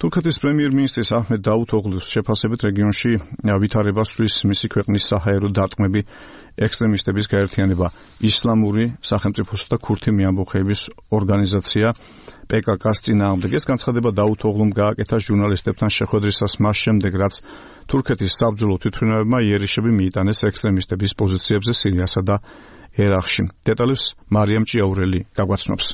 თურქეთის პრემიერ-მინისტრის აჰმედ დაუთოღლუს შეფასებით რეგიონში ვითარებას სვლის მისი ქვეყნის საჰაერო დარტყმები, ექსტრემისტების გაერთიანება, ისლამური სახელმწიფოსა და ქურთი მეამბოხეების ორგანიზაცია PKK-ს წინააღმდეგ. ეს განცხადება დაუთოღლუმ გააკეთა ჟურნალისტებთან შეხვედრისას მას შემდეგ, რაც თურქეთის საბრძოლო თვითმფრინავებმა იერიშები მიიტანეს ექსტრემისტების პოზიციებზე სირიასა და ერაყში. დეტალებს მარიამ ჭიაურელი გაგვაცნობს.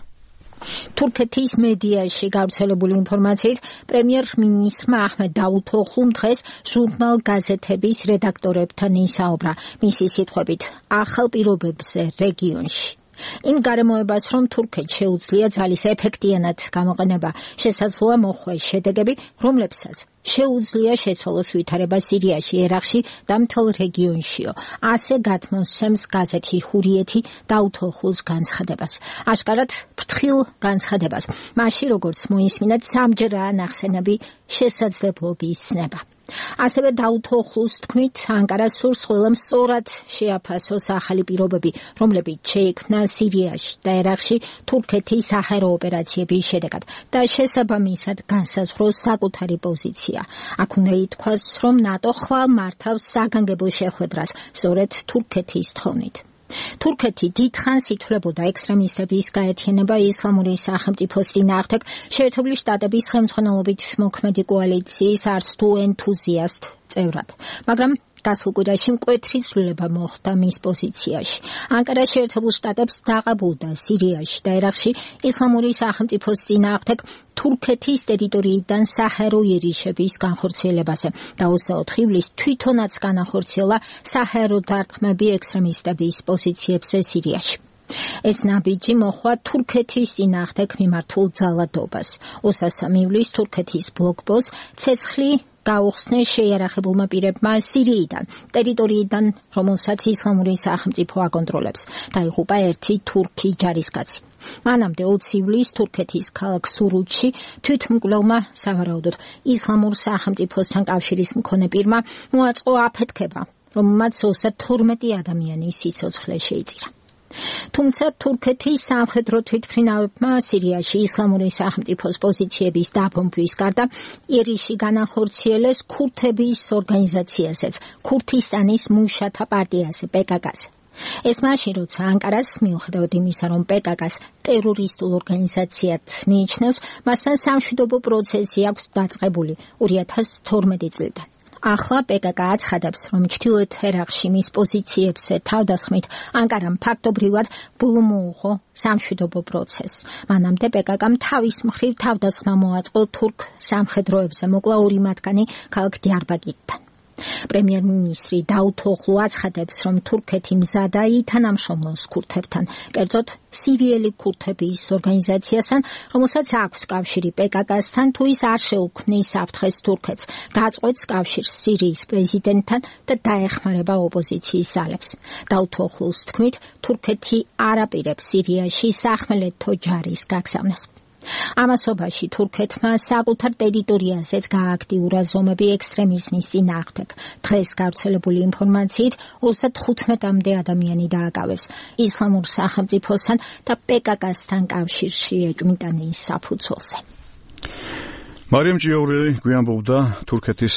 თურქეთის მედიაში გავრცელებული ინფორმაციით, პრემიერ-მინისტრმა აჰმედ დაუთოღლუმ დღეს ჟურნალ გაზეთების რედაქტორებთან ისაუბრა. მისი სიტყვებით, ახალ პირობებზე რეგიონში. იმ გარემოებას, რომ თურქეთს შეუძლია ძალის ეფექტიანად გამოყენება, შესაძლოა მოხვდეს შედეგები, რომლებსაც შეუძლია შეცვალოს ვითარება სირიაში, ერაყში და მთელ რეგიონშიო. ასე გათმოსცემს გაზეთი ჰურიეთი დაუთოღლუს განცხადებას. აშკარად ფრთხილ განცხადებას. მაშინ როგორც მოისმინეთ, სამჯერაა ნახსენები შესაძლებლობის ცნება. ასევე დაუთოღლუს თქმით, ანკარას სურს ყველამ სწორად შეაფასოს ახალი პირობები, რომლებიც შეიქმნა სირიაში და ერაყში თურქეთის საჰაერო ოპერაციების შედეგად და შესაბამისად განსაზღვროს საკუთარი პოზიცია. აქ უნდა ითქვას, რომ ნატო ხვალ მართავს საგანგებო შეხვედრას სწორედ თურქეთის თხოვნით. თურქეთი დიდხანს ითვლებოდა ექსტრემისტების გაერთიანება ისლამური სახელმწიფოს წინააღმდეგ შეერთებული შტატების ხელმძღვანელობით მოქმედი კოალიციის არც თუ ენთუზიასტ წევრად, მაგრამ გასულ კვირაში მკვეთრი ცვლილება მოხდა მის პოზიციაში. ანკარა შეერთებულ შტატებს დაყაბულდა სირიაში და ერაყში ისლამური სახელმწიფოს წინააღმდეგ თურქეთის ტერიტორიიდან საჰაერო იერიშების განხორციელებაზე და 24 ივლისს თვითონაც განახორციელა საჰაერო დარტყმები ექსტრემისტების პოზიციებზე სირიაში. ეს ნაბიჯი მოხდა თურქეთის წინააღმდეგ მიმართულ ძალადობას. 23 ივლისს თურქეთის ბლოკბოს ცეცხლი გაუხსნეს შეიარაღებულმა პირებმა სირიიდან, ტერიტორიიდან, რომელსაც ისლამური სახელმწიფო აკონტროლებს. დაიღუპა ერთი თურქი ჯარისკაცი. მანამდე 20 ივლისს თურქეთის ქალაქ სურუთში თვითმკვლელმა სავარაუდოდ ისლამურ სახელმწიფოსთან კავშირის მქონე პირმა მოაწყო აფეთქება, რომელმაც 32 ადამიანის სიცოცხლე შეიწირა. თუმცა თურქეთის სამხედრო თვითმფრინავებმა სირიაში ისლამური სახელმწიფოს პოზიციების დაბომბვის გარდა იერიში განახორციელეს ქურთების ორგანიზაციასაც, ქურთისტანის მუშათა პარტიაზე, PKK-ს. ეს მაშინ, როცა ანკარას, მიუხედავად იმისა, რომ PKK-ს ტერორისტულ ორგანიზაციად მიიჩნევს, მასთან სამშვიდობო პროცესი აქვს დაწყებული 2012 წლიდან. ახლა PKK აცხადებს, რომ ჩრდილოეთ ერაყში მის პოზიციებზე თავდასხმით ანკარამ ფაქტობრივად ბოლო მოუღო სამშვიდობო პროცესს. მანამდე PKK-მ თავის მხრივ თავდასხმა მოაწყო თურქ სამხედროებზე, მოკლა 2 მათგანი ქალაქ დიარბაკირთან. პრემიერ-მინისტრი დაუთოღლუ აცხადებს, რომ თურქეთი მზადა ითანამშრომლოს ქურთებთან, კერძოდ სირიელი ქურთების ორგანიზაციასთან, რომელსაც აქვს კავშირი PKK-სთან, თუ ის არ შეუქმნის საფრთხეს თურქეთს, გაწყვეტს კავშირს სირიის პრეზიდენტთან და დაეხმარება ოპოზიციის ძალებს. დაუთოღლუს თქმით, თურქეთი არ აპირებს სირიაში სახმელეთო ჯარის გაგზავნას. ამასობაში თურქეთმა საკუთარ ტერიტორიაზეც გააქტიურა ზომები ექსტრემიზმის წინააღმდეგ. დღეს გავრცელებული ინფორმაციით 35-მდე ადამიანი დააკავეს ისლამურ სახელმწიფოსთან და PKK-სთან კავშირში ეჭვმიტანის საფუძველზე. მარიამ ჭიაურელი გვიანბობდა თურქეთის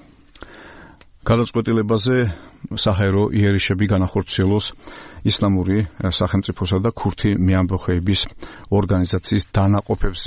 გადაწყვეტილებაზე საჰაერო იერიშები განახორციელოს ისლამური სახელმწიფოსა და ქურთი მეამბოხეების ორგანიზაციის დანაყოფებს